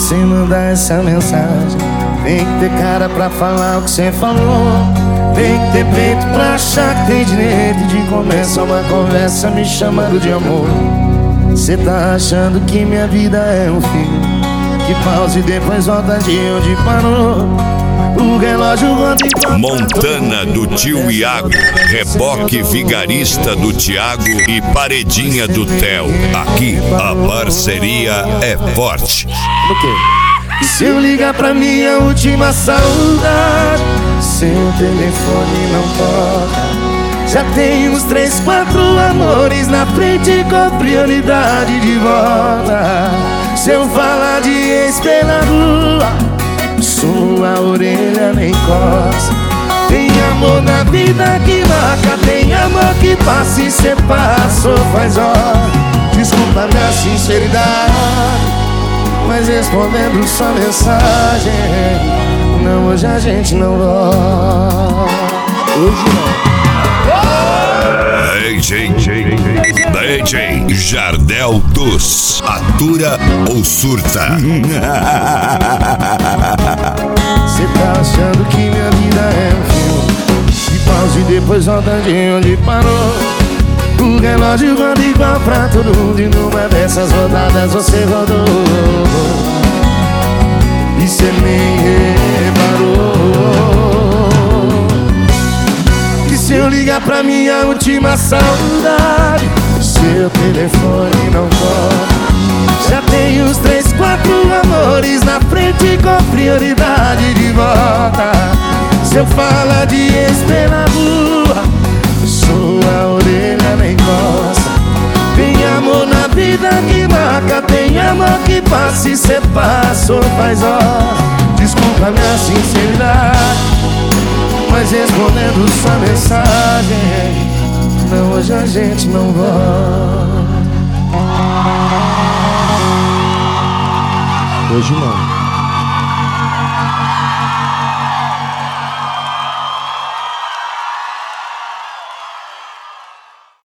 sem mandar essa mensagem. Tem que ter cara pra falar o que cê falou. Tem que ter peito pra achar que tem direito de começar uma conversa me chamando de amor. Cê tá achando que minha vida é um filme que pausa e depois volta de onde parou. O relógio roda e Montana do tio Iago, reboque vigarista do Thiago e paredinha do Theo. Aqui a parceria é forte. O quê? E se eu ligar pra minha última saudade, seu telefone não toca. Já tem uns 3, 4 amores na frente com prioridade de volta. Se eu falar de ex pela rua, sua orelha nem coça. Tem amor na vida que marca, tem amor que passa e cê passou faz hora. Desculpa minha sinceridade, mas respondendo sua mensagem, não, hoje a gente não volta. Hoje não. DJ Jardel dos atura ou surta. Cê tá achando que minha vida é um filme que pausa e depois volta de onde parou. O relógio roda igual pra todo mundo e numa dessas rodadas você rodou e cê nem reparou. Que se eu ligar pra minha última saudade, seu telefone não toca. Já tem uns 3, 4 amores na frente com prioridade de volta. Se eu falar de ex pela rua, sua orelha nem coça. Tem amor na vida que marca, tem amor que passa e cê passou faz hora. Desculpa minha sinceridade, mas respondendo sua mensagem, não, hoje a gente não volta. Hoje não.